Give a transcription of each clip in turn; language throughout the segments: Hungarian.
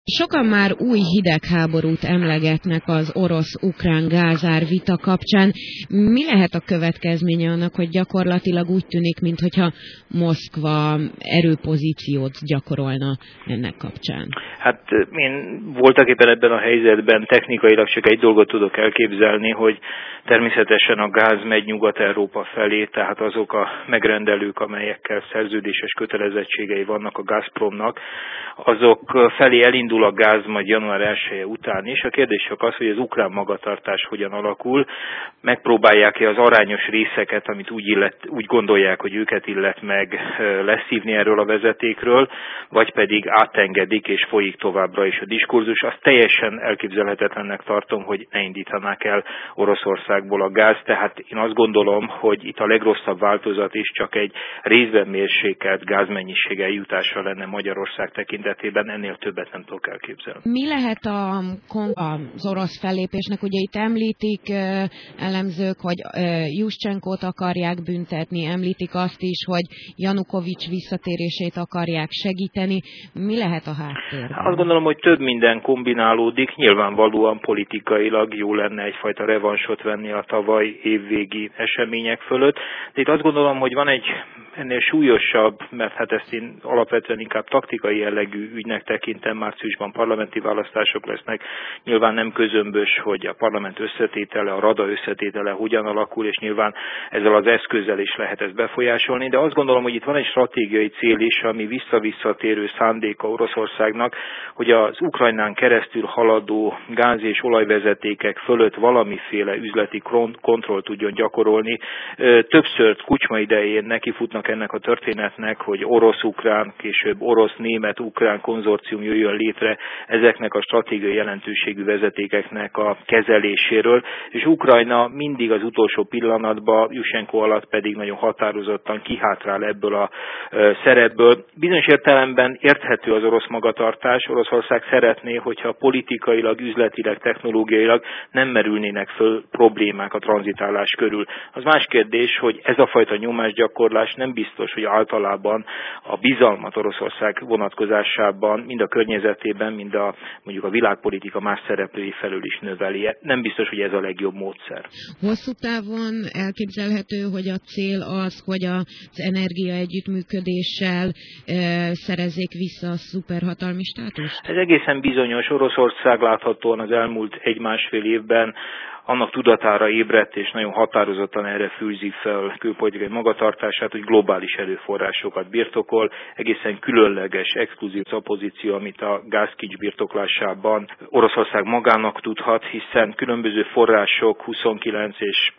Sokan már új hidegháborút emlegetnek az orosz-ukrán gázár vita kapcsán. Mi lehet a következménye annak, hogy gyakorlatilag úgy tűnik, mintha Moszkva erőpozíciót gyakorolna ennek kapcsán? Hát én voltaképpen ebben a helyzetben technikailag csak egy dolgot tudok elképzelni, hogy természetesen a gáz megy Nyugat-Európa felé, tehát azok a megrendelők, amelyekkel szerződéses kötelezettségei vannak a Gazpromnak, azok felé elindul a gáz majd január 1-e után is. A kérdés csak az, hogy az ukrán magatartás hogyan alakul, megpróbálják-e az arányos részeket, amit úgy gondolják, hogy őket illet meg leszívni erről a vezetékről, vagy pedig átengedik és folyik továbbra is a diskurzus. Azt teljesen elképzelhetetlennek tartom, hogy ne indítanák el Oroszországból a gáz, tehát én azt gondolom, hogy itt a legrosszabb változat is csak egy részben mérsékelt gázmennyiség eljutása lenne Magyarország tekintetében, ennél többet nem tudok elképzelni. Mi lehet az orosz fellépésnek? Ugye itt említik elemzők, hogy Juszcsenkót akarják büntetni, említik azt is, hogy Janukovics visszatérését akarják segíteni. Mi lehet a háttérben? Azt gondolom, hogy több minden kombinálódik. Nyilvánvalóan politikailag jó lenne egyfajta revansot venni a tavaly évvégi események fölött. De itt azt gondolom, hogy van egy ennél súlyosabb, mert hát ezt én alapvetően inkább taktikai jellegű ügynek tekintem, márciusban parlamenti választások lesznek. Nyilván nem közömbös, hogy a parlament összetétele, a rada összetétele hogyan alakul, és nyilván ezzel az eszközzel is lehet ezt befolyásolni, de azt gondolom, hogy itt van egy stratégiai cél is, ami visszatérő szándéka Oroszországnak, hogy az Ukrajnán keresztül haladó gáz- és olajvezetékek fölött valamiféle üzleti kontroll tudjon gyakorolni. Többször Kucsma idején nekifutnak ennek a történetnek, hogy orosz-ukrán, később orosz-német-ukrán konzorcium jöjjön létre ezeknek a stratégiai jelentőségű vezetékeknek a kezeléséről, és Ukrajna mindig az utolsó pillanatban, Juszcsenko alatt pedig nagyon határozottan kihátrál ebből a szerepből. Bizonyos értelemben érthető az orosz magatartás. Oroszország szeretné, hogyha politikailag, üzletileg, technológiailag nem merülnének föl problémák a tranzitálás körül. Az más kérdés, hogy ez a fajta nyomásgyakorlás nem biztos, hogy általában a bizalmat Oroszország vonatkozásában mind a környezetében, mind mondjuk a világpolitika más szereplői felől is növeli. Nem biztos, hogy ez a legjobb módszer. Hosszú távon elképzelhető, hogy a cél az, hogy az energia együttműködéssel szerezzék vissza a szuperhatalmi státust? Ez egészen bizonyos. Oroszország láthatóan az elmúlt 1-1,5 évben annak tudatára ébredt, és nagyon határozottan erre fűzi fel külpolitikai magatartását, hogy globális erőforrásokat birtokol, egészen különleges, exkluzív pozíció, amit a gázkincs birtoklásában Oroszország magának tudhat, hiszen különböző források 29 és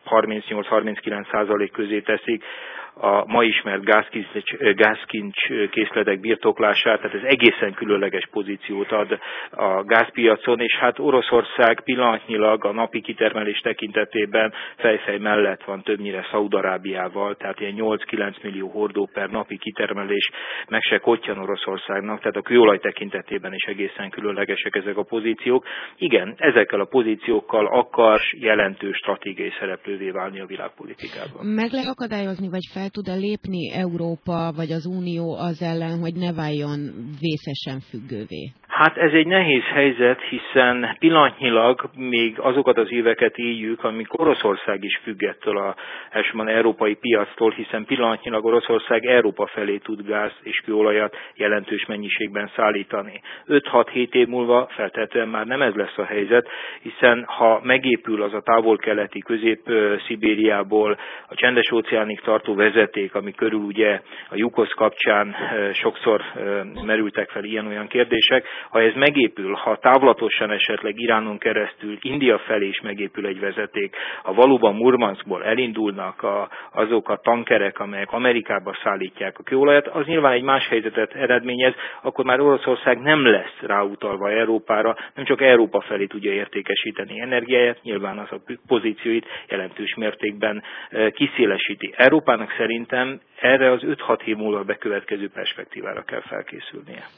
38-39% közé teszik a ma ismert gázkincs készletek birtoklását, tehát ez egészen különleges pozíciót ad a gázpiacon, és hát Oroszország pillanatnyilag a napi kitermelés tekintetében fejfej mellett van többnyire Szaúd-Arábiával, tehát ilyen 8-9 millió hordó per napi kitermelés meg se kottyan Oroszországnak, tehát a kőolaj tekintetében is egészen különlegesek ezek a pozíciók. Igen, ezekkel a pozíciókkal akar jelentős stratégiai szereplővé válni a világpolitikában. Meg lehet akadályozni, vagy fel tud-e lépni Európa vagy az Unió az ellen, hogy ne váljon vészesen függővé? Hát ez egy nehéz helyzet, hiszen pillanatnyilag még azokat az éveket éljük, amikor Oroszország is függ ettől az elsősorban európai piactól, hiszen pillanatnyilag Oroszország Európa felé tud gáz és kőolajat jelentős mennyiségben szállítani. 5-6-7 év múlva feltehetően már nem ez lesz a helyzet, hiszen ha megépül az a távol-keleti Közép-Szibériából a Csendes-óceánig tartó vezeték, ami körül ugye a Jukosz kapcsán sokszor merültek fel ilyen-olyan kérdések, ha ez megépül, ha távlatosan esetleg Iránon keresztül India felé is megépül egy vezeték, ha valóban Murmanskból elindulnak azok a tankerek, amelyek Amerikába szállítják a kőolajat, az nyilván egy más helyzetet eredményez, akkor már Oroszország nem lesz ráutalva Európára, nem csak Európa felé tudja értékesíteni energiáját, nyilván az a pozícióit jelentős mértékben kiszélesíti. Európának szerintem erre az 5-6 év múlva bekövetkező perspektívára kell felkészülnie.